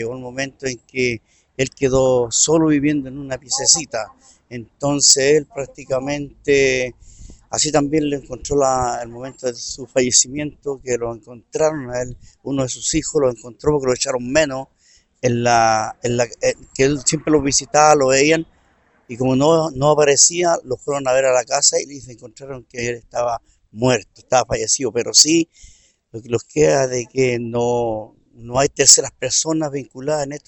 Llegó un momento en que él quedó solo viviendo en una piececita, entonces él prácticamente, así también le encontró el momento de su fallecimiento, que lo encontraron a él, uno de sus hijos lo encontró porque lo echaron menos, que él siempre los visitaba, lo veían, y como no aparecía, lo fueron a ver a la casa y les encontraron que él estaba muerto, estaba fallecido, pero sí, lo que los queda de que no hay terceras personas vinculadas en esto.